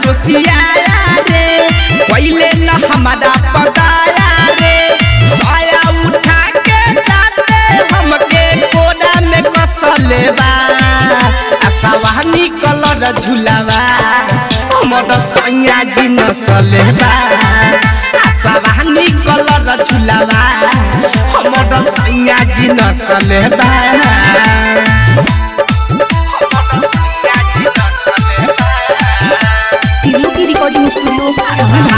जोशियाया रे पहले न हमारा पताया रे साया उठा के दाते हमके कोना में कसले बा आसावानी कलर झुलावा हमर सैया जी नसले बा आसावानी कलर झुलावा हमर सैया जी नसले बा तिरलो की रिकॉर्डिंग स्टूडियो छावड़ा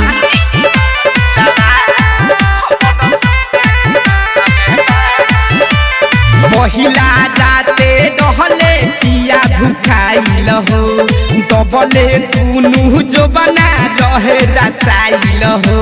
महिला जाते रहले किया भुखाइल हो दबले दुनु जो बना रहे रसाइल हो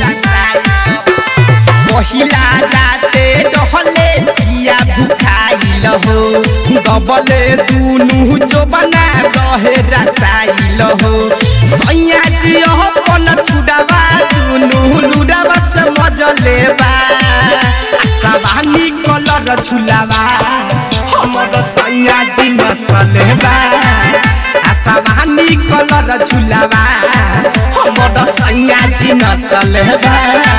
महिला जाते रहले किया भुखाइल हो दबले दुनु जो बना रहे रसाइल हो सैया जी अपन छुड़ावा दुनु लुड़ावा से मजले बा आसावानी कलर झुलावा हमर सैया जी नसले बा आसावानी कलर झुलावा हमर सैया जी नसले बा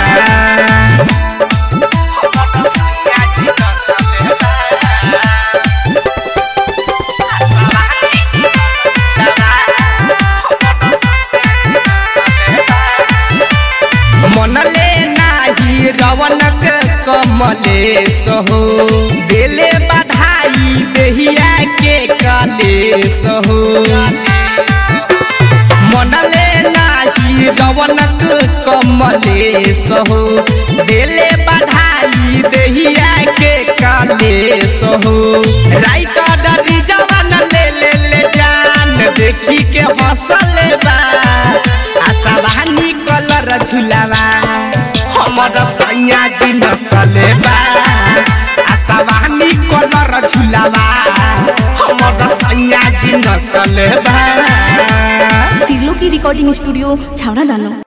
मनले नाही रवनक कमलेश हो देले बधाई देहिया के कलेश हो मनले नाही रवनक कमलेश हो देले बधाई देहिया के कलेश हो राइटर रिजवान ले जान देखी के हंसले बा आसावानी कलर झुलावा हमर सैया जी नसले बा आसावानी कलर झुलावा हमर सैया जी नसले बा तिरलो की रिकॉर्डिंग स्टूडियो छावड़ा दानो।